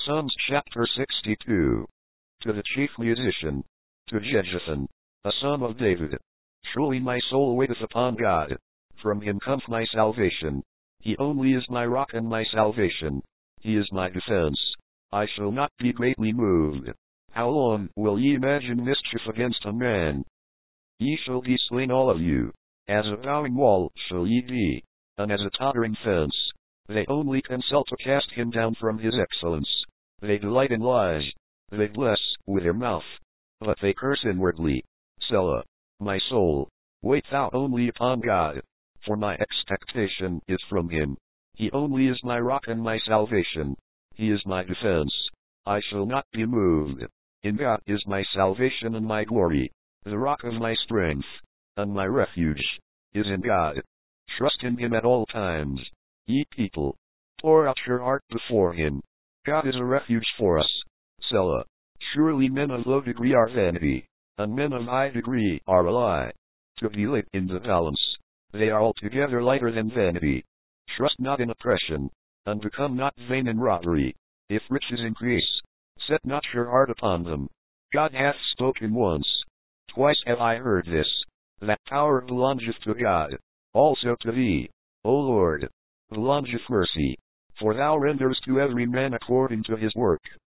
Psalms chapter 62. To the chief musician, to Jeduthun, a son of David. Surely my soul waiteth upon God. From him comes my salvation. He only is my rock and my salvation. He is my defense. I shall not be greatly moved. How long will ye imagine mischief against a man? Ye shall be slain all of you. As a bowing wall shall ye be, and as a tottering fence. They only consult to cast him down from his excellence. They delight in lies. They bless with their mouth, but they curse inwardly. Selah. My soul, wait thou only upon God, for my expectation is from him. He only is my rock and my salvation. He is my defense. I shall not be moved. In God is my salvation and my glory, the rock of my strength, and my refuge is in God. Trust in him at all times. Ye people, pour out your heart before him. God is a refuge for us. Selah. Surely men of low degree are vanity, and men of high degree are a lie. To be laid in the balance, they are altogether lighter than vanity. Trust not in oppression, and become not vain in robbery. If riches increase, set not your heart upon them. God hath spoken once. Twice have I heard this, that power belongeth to God, also to thee, O Lord, belongeth mercy. For thou renderest to every man according to his work.